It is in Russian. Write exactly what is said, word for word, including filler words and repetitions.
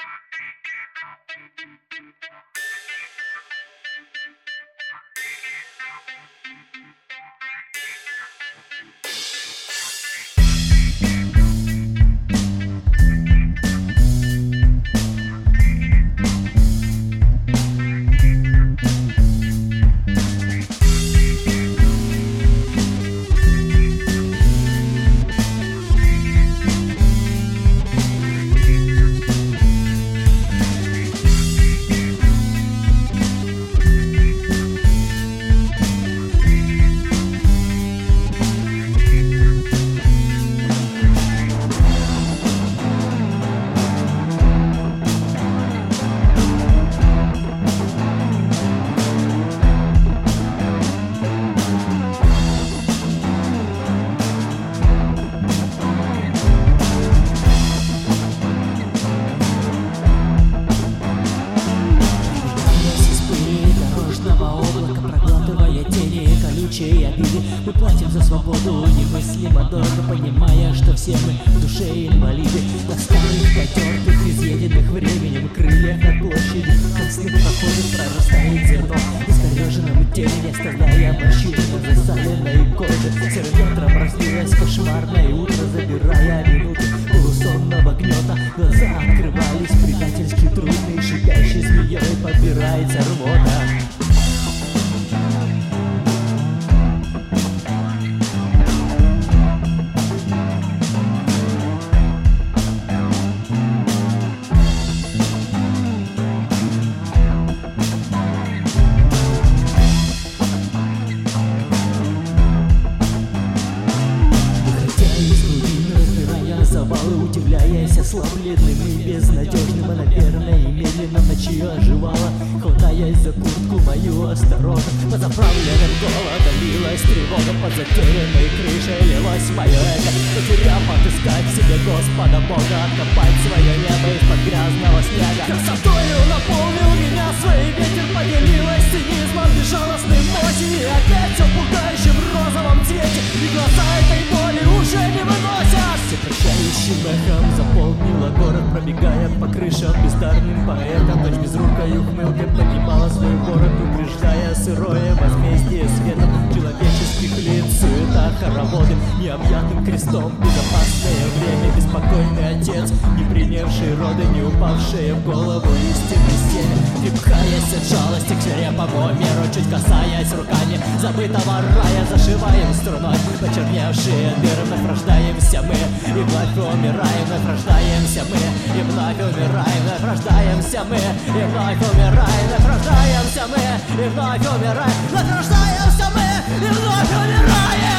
Обиды. Мы платим за свободу немыслимо дорого, понимая, что все мы в душе инвалиды. На старых, потертых, изъеденных временем крыльях от площади концных проходит, прорастает зерно в искореженном теле, не оставляя морщины на засаленной коже. Серым ветром разлилось кошмарное утро, забирая минуты полусонного гнета. Глаза открывались предательски трудные, шипящей змеей подбирается рвота. Удивляясь ослабленным и безнадежным, а наверное и медленно в ночи оживала, хватаясь за куртку мою осторожно. Под заправленным голодом лилась тревога, под затерянной крышей лилось мое эго. Потеряв отыскать себе Господа Бога, откопать свое небо из-под грязного снега. Красотою наполнил меня свой ветер, поделилась цинизмом безжалостным осени. Опять все в пугающем розовом цвете, и глаза этой боли уже не выносят. Всепрощающим эхом заполнила город, пробегая по крышам бездарным поэтом. Ночь безрукой ухмылкой поднимала свой город, упреждая сырое возмездие светом человеческих лиц. Суета, хороводы, необъятным крестом, безопасное время, беспокойный отец, не принявший роды, не упавшие в голову истинной стены. Трепкаясь от жалости к свирепому миру, чуть касаясь руками забытого рая, зашиваем струной почерневшие дыры. Вновь рождаемся мы, и вновь умираем, вновь рождаемся мы, и вновь умираем, вновь рождаемся мы, и вновь умираем, вновь рождаемся мы, и вновь умираем, вновь рождаемся мы, и вновь умираем.